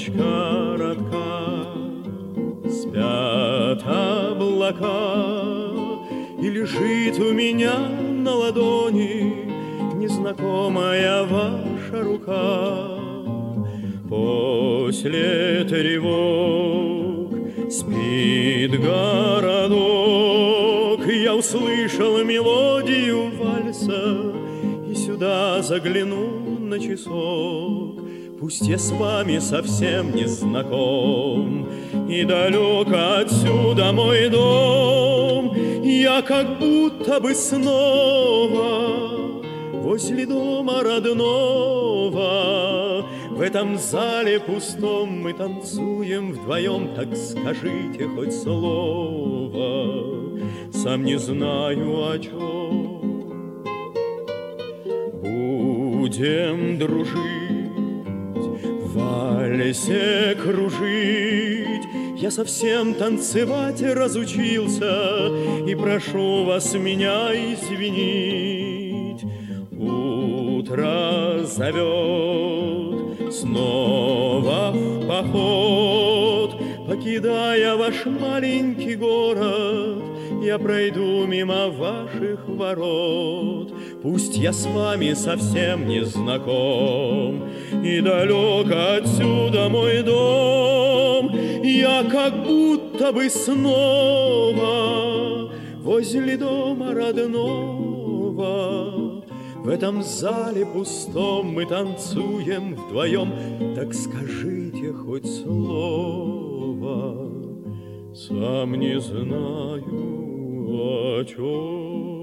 Ночь коротка, спят облака, и лежит у меня на ладони незнакомая ваша рука. После тревог спит городок, я услышал мелодию вальса и сюда загляну на часок. Пусть я с вами совсем не знаком, и далек отсюда мой дом, я как будто бы снова возле дома родного. В этом зале пустом мы танцуем вдвоем, так скажите хоть слово, сам не знаю о чем. Будем дружить, в вальсе кружить, я совсем танцевать разучился, и прошу вас меня извинить. Утро зовет снова в поход, покидая ваш маленький город, я пройду мимо ваших ворот. Пусть я с вами совсем не знаком, и далек отсюда мой дом, я как будто бы снова возле дома родного. В этом зале пустом мы танцуем вдвоем, так скажите хоть слово, сам не знаю о чем.